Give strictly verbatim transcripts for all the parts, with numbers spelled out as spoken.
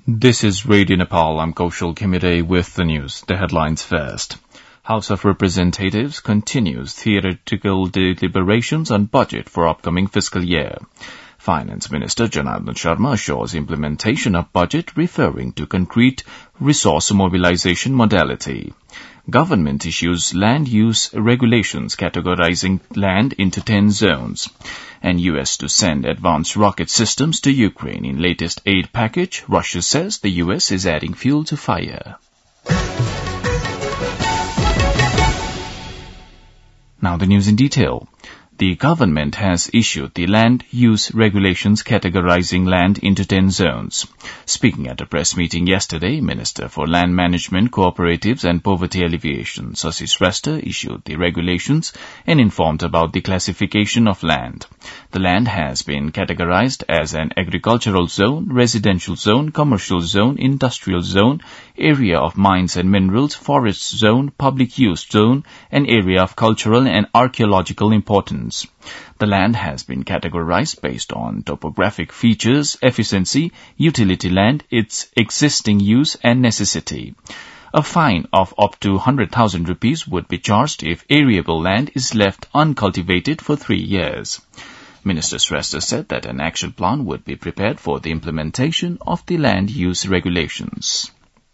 This is Radio Nepal. I'm Kaushal Khimire with the news. The headlines first. House of Representatives continues theoretical deliberations on budget for upcoming fiscal year. Finance Minister Janardhan Sharma assures implementation of budget referring to concrete resource mobilization modality. Government issues land use regulations categorizing land into ten zones. And U S to send advanced rocket systems to Ukraine in latest aid package. Russia says the U S is adding fuel to fire. Now the news in detail. The government has issued the land use regulations categorizing land into ten zones. Speaking at a press meeting yesterday, Minister for Land Management, Cooperatives and Poverty Alleviation, Sasi Shrestha, issued the regulations and informed about the classification of land. The land has been categorized as an agricultural zone, residential zone, commercial zone, industrial zone, area of mines and minerals, forest zone, public use zone, and area of cultural and archaeological importance. The land has been categorized based on topographic features, efficiency, utility land, its existing use and necessity. A fine of up to one hundred thousand rupees would be charged if arable land is left uncultivated for three years. Minister Shrestha said that an action plan would be prepared for the implementation of the land use regulations.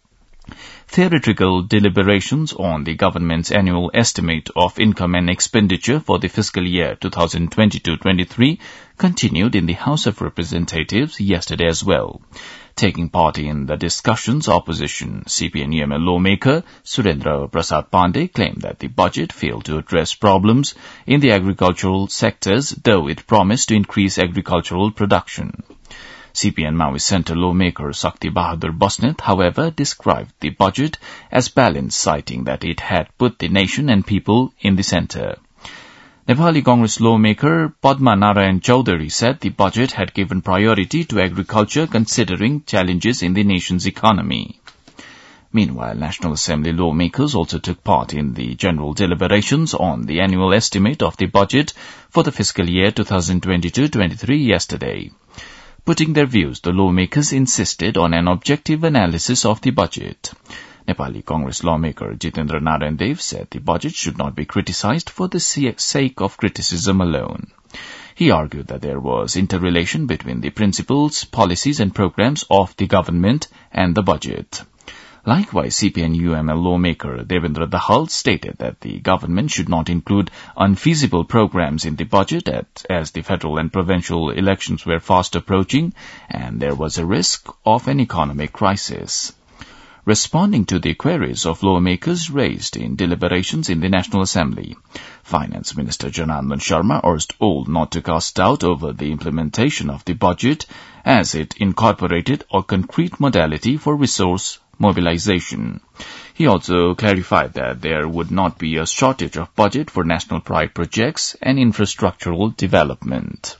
Theoretical deliberations on the government's annual estimate of income and expenditure for the fiscal year twenty twenty-two twenty-three continued in the House of Representatives yesterday as well. Taking part in the discussions, opposition C P N U M lawmaker Surendra Prasad Pandey claimed that the budget failed to address problems in the agricultural sectors, though it promised to increase agricultural production. C P N Maoist Centre lawmaker Shakti Bahadur Basnet, however, described the budget as balanced, citing that it had put the nation and people in the centre. Nepali Congress lawmaker Padma Narayan Chowdhury said the budget had given priority to agriculture considering challenges in the nation's economy. Meanwhile, National Assembly lawmakers also took part in the general deliberations on the annual estimate of the budget for the fiscal year twenty twenty-two twenty-three yesterday. Putting their views, the lawmakers insisted on an objective analysis of the budget. Nepali Congress lawmaker Jitendra Narayan Dev said the budget should not be criticized for the sake of criticism alone. He argued that there was interrelation between the principles, policies and programs of the government and the budget. Likewise, C P N U M lawmaker Devendra Dahal stated that the government should not include unfeasible programs in the budget at, as the federal and provincial elections were fast approaching and there was a risk of an economic crisis. Responding to the queries of lawmakers raised in deliberations in the National Assembly, Finance Minister Janardhan Sharma urged all not to cast doubt over the implementation of the budget as it incorporated a concrete modality for resource mobilization. He also clarified that there would not be a shortage of budget for national pride projects and infrastructural development.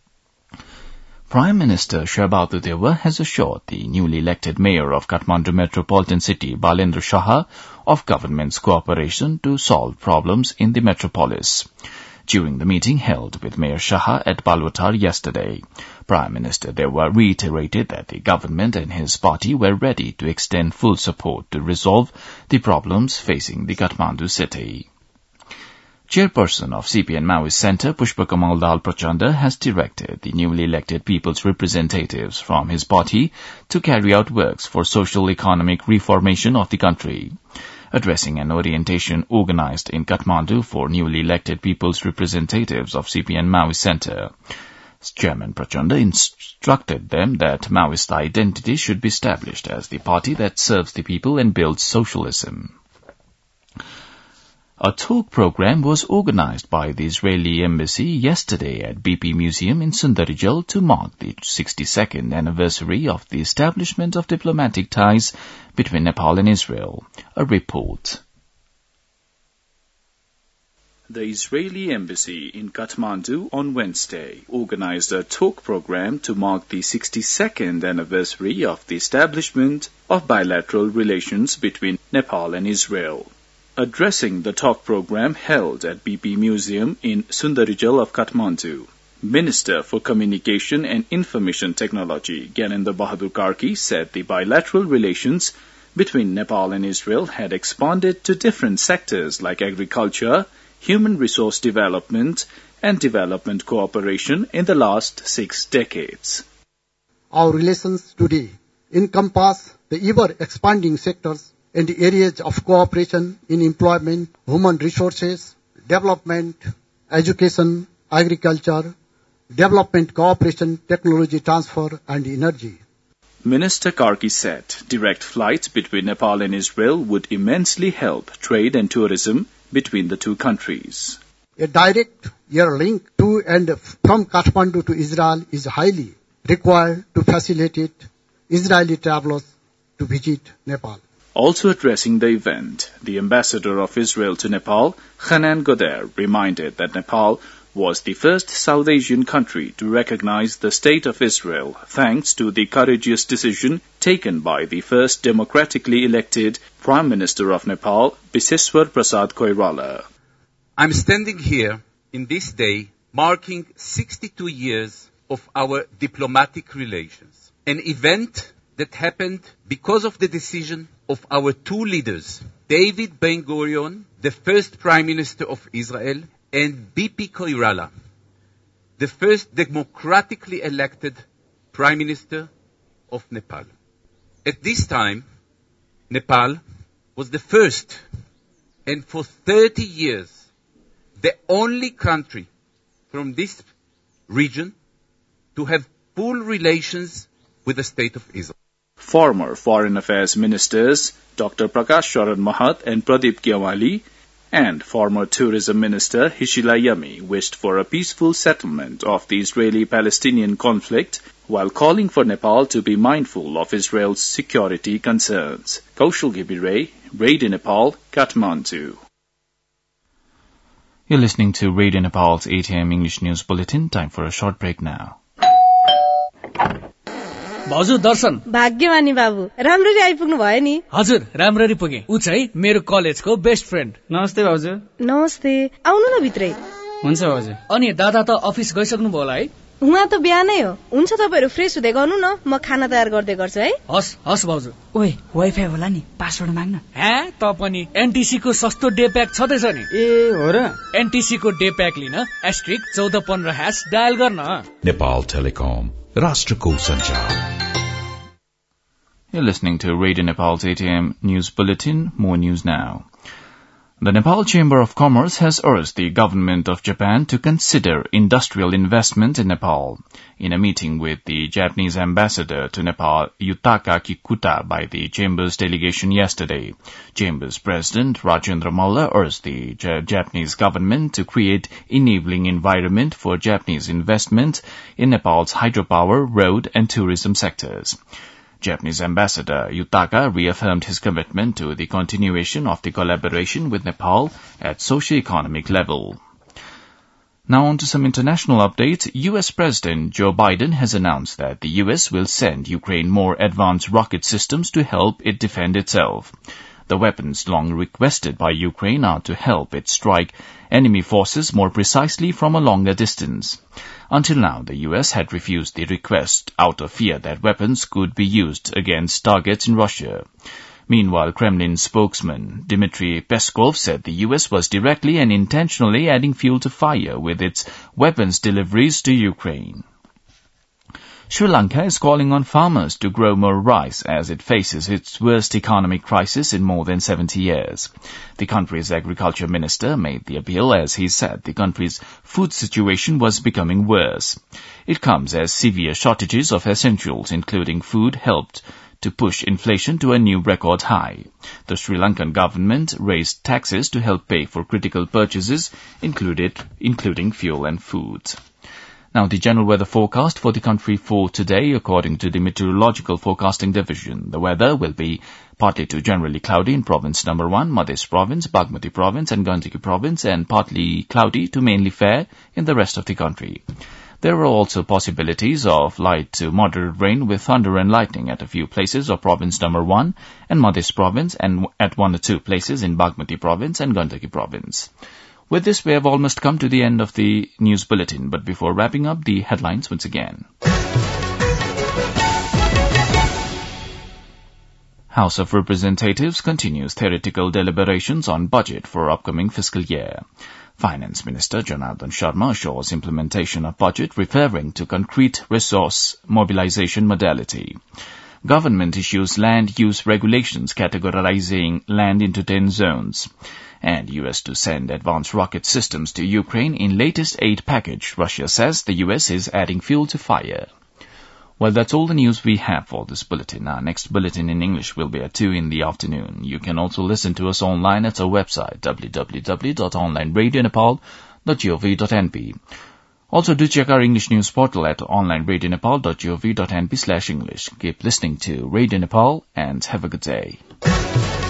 Prime Minister Shahbaz Deva has assured the newly elected mayor of Kathmandu Metropolitan City, Balendra Shah, of government's cooperation to solve problems in the metropolis. During the meeting held with Mayor Shah at Balwatar yesterday, Prime Minister Deva reiterated that the government and his party were ready to extend full support to resolve the problems facing the Kathmandu city. Chairperson of C P N Maoist Centre, Pushpa Kamal Dal Prachanda, has directed the newly elected people's representatives from his party to carry out works for social economic reformation of the country. Addressing an orientation organized in Kathmandu for newly elected people's representatives of C P N Maoist Centre, Chairman Prachanda instructed them that Maoist identity should be established as the party that serves the people and builds socialism. A talk program was organized by the Israeli Embassy yesterday at B P Museum in Sundarijal to mark the sixty-second anniversary of the establishment of diplomatic ties between Nepal and Israel. A report. The Israeli Embassy in Kathmandu on Wednesday organized a talk program to mark the sixty-second anniversary of the establishment of bilateral relations between Nepal and Israel. Addressing the talk program held at B P Museum in Sundarijal of Kathmandu, Minister for Communication and Information Technology, Gyanendra Bahadur Karki, said the bilateral relations between Nepal and Israel had expanded to different sectors like agriculture, human resource development, and development cooperation in the last six decades. Our relations today encompass the ever-expanding sectors and the areas of cooperation in employment, human resources, development, education, agriculture, development cooperation, technology transfer, and energy. Minister Karki said direct flights between Nepal and Israel would immensely help trade and tourism between the two countries. A direct air link to and from Kathmandu to Israel is highly required to facilitate Israeli travelers to visit Nepal. Also addressing the event, the ambassador of Israel to Nepal, Hanan Goder, reminded that Nepal was the first South Asian country to recognize the State of Israel thanks to the courageous decision taken by the first democratically elected Prime Minister of Nepal, Biseswar Prasad Koirala. I'm standing here in this day marking sixty-two years of our diplomatic relations, an event that happened because of the decision of our two leaders, David Ben-Gurion, the first Prime Minister of Israel, and B P Koirala, the first democratically elected Prime Minister of Nepal. At this time, Nepal was the first, and for thirty years, the only country from this region to have full relations with the State of Israel. Former Foreign Affairs Ministers Doctor Prakash Sharan Mahat and Pradeep Gyawali and former Tourism Minister Hishila Yami wished for a peaceful settlement of the Israeli-Palestinian conflict while calling for Nepal to be mindful of Israel's security concerns. Kaushal Gibire, Radio Nepal, Kathmandu. You're listening to Radio Nepal's eight a.m. English News Bulletin. Time for a short break now. भाउजू दर्शन भाग्यमानी बाबु राम्ररी आइपुग्नु भयो नि हजुर राम्ररी पुगे उ चाहिँ मेरो कलेजको बेस्ट फ्रेन्ड नमस्ते भाउजू नमस्ते आउनु न भित्रै हुन्छ भाउजू अनि दादा त अफिस गइसक्नु भयो होला है उहाँ त बिहानै हो हुन्छ तपाईहरु फ्रेश हुँदै गर्नु न म खाना तयार गर्दै गर्छु है हस हस भाउजू ओइ वाइफाई होला नि पासवर्ड माग्न हे त पनि एनटीसी को सस्तो डे प्याक छदैछ नि ए हो र एनटीसी को डे प्याक लिन एस्ट्रिक चौध पन्ध्र ह्याश डायल गर्न नेपाल टेलिकम राष्ट्रको सञ्चार. You're listening to Radio Nepal's eight a.m. News Bulletin. More news now. The Nepal Chamber of Commerce has urged the government of Japan to consider industrial investment in Nepal. In a meeting with the Japanese ambassador to Nepal, Yutaka Kikuta, by the Chamber's delegation yesterday, Chamber's President Rajendra Malla urged the J- Japanese government to create enabling environment for Japanese investment in Nepal's hydropower, road and tourism sectors. Japanese Ambassador Yutaka reaffirmed his commitment to the continuation of the collaboration with Nepal at socio-economic level. Now on to some international updates. U S President Joe Biden has announced that the U S will send Ukraine more advanced rocket systems to help it defend itself. The weapons long requested by Ukraine are to help it strike enemy forces more precisely from a longer distance. Until now, the U S had refused the request out of fear that weapons could be used against targets in Russia. Meanwhile, Kremlin spokesman Dmitry Peskov said the U S was directly and intentionally adding fuel to fire with its weapons deliveries to Ukraine. Sri Lanka is calling on farmers to grow more rice as it faces its worst economic crisis in more than seventy years. The country's agriculture minister made the appeal as he said the country's food situation was becoming worse. It comes as severe shortages of essentials, including food, helped to push inflation to a new record high. The Sri Lankan government raised taxes to help pay for critical purchases, included, including fuel and food. Now, the general weather forecast for the country for today, according to the Meteorological Forecasting Division. The weather will be partly to generally cloudy in province number one, Madhya Province, Bagmati Province and Gandaki Province, and partly cloudy to mainly fair in the rest of the country. There are also possibilities of light to moderate rain with thunder and lightning at a few places of province number one and Madhya Province, and at one or two places in Bagmati Province and Gandaki Province. With this, we have almost come to the end of the news bulletin, but before wrapping up, the headlines once again. House of Representatives continues theoretical deliberations on budget for upcoming fiscal year. Finance Minister Janardhan Sharma assures implementation of budget referring to concrete resource mobilization modality. Government issues land use regulations categorizing land into ten zones. And U S to send advanced rocket systems to Ukraine in latest aid package. Russia says the U S is adding fuel to fire. Well, that's all the news we have for this bulletin. Our next bulletin in English will be at two in the afternoon. You can also listen to us online at our website, w w w dot online radio nepal dot gov dot n p. Also, do check our English news portal at online radio nepal dot gov dot n p slash English. Keep listening to Radio Nepal and have a good day.